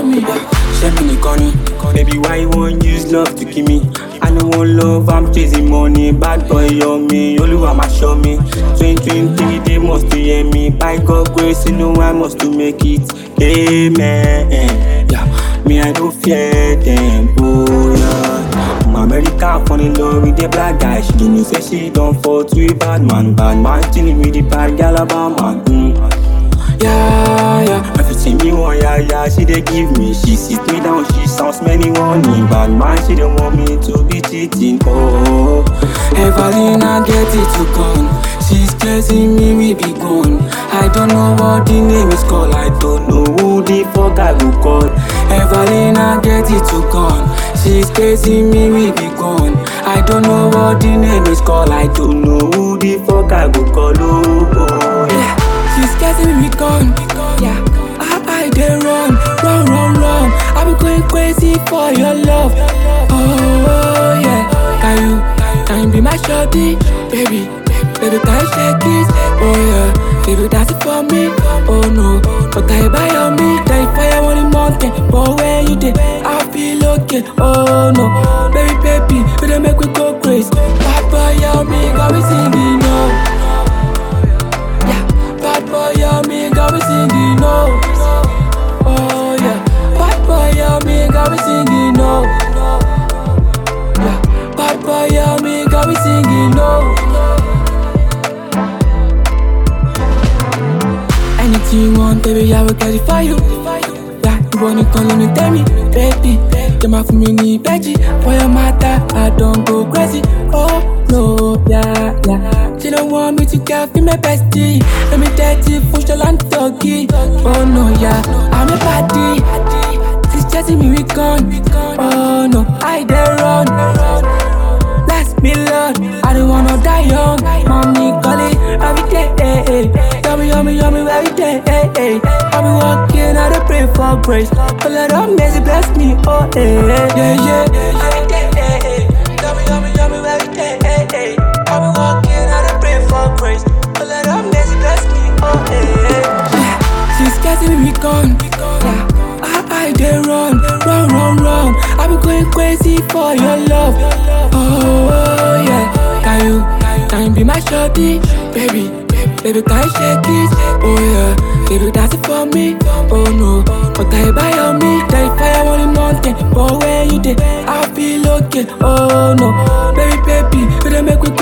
me. Share me the corny. Baby, why you won't use love to kill me? I don't want love, I'm chasing money. Bad boy on me, Oluwa ma show me. 2023, they must to hear me. By God grace, you know I must to make it. Amen. Yeah, me I don't fear them. Oh yeah. My America fall in love with the black guy. She do me say she don't fall to a bad man. Bad man chilling with the bad gal about man. Yeah, everything me want, yeah, she dey give me. She sit me down, she sounds many warning. Bad man, she don't want me to be cheating. Oh, Evelina get it to gone. She's chasing me, we be gone. I don't know what the name is called. I don't know who the fuck I go call. Evelina get it to gone. She's chasing me, we be gone. I don't know what the name is called. I don't know who the fuck I go call. Oh, yeah. She's getting me gone, yeah. I dey run. I be going crazy for your love. Oh yeah, can you be my shorty, baby? Baby, can you shake it? Oh yeah, baby, that's it for me. Oh no, but I buy on me. Then fire on the mountain, but when you did, I feel okay. Oh no, baby, we don't make we go crazy. Papa, yeah, me, got me singing, no. Me got me singing no. Oh yeah, bad boy yeah, me got me singing no. Yeah, bad boy yeah, me got me singing no. Anything you want, baby, I will get it for you. Yeah, you want it, come let me tell me, baby. You're my family, veggie. For your matter, I don't go crazy. Oh no, yeah. She don't want me to get me my bestie. Let me tell you, push the land doggy. Oh no, yeah, I'm a party. She's chasing me, we gone. Oh no, I dey run. Bless me, Lord. I don't wanna die young. Mommy call it every day. Yummy, every day. I be walking, I dey pray for grace. But Lord of mercy bless me, oh yeah. Yummy, every day. I be walking, I dey pray for grace. But Lord of mercy bless me, oh yeah. She's getting me gone, yeah. I dey run. I be going crazy for your love. Oh yeah, can you be my shorty, baby? Baby, can you shake it? Oh yeah, baby, that's it for me. Oh no, but I buy on me. Then fire on the mountain, but when you did, I feel okay. Oh no, baby, we don't make we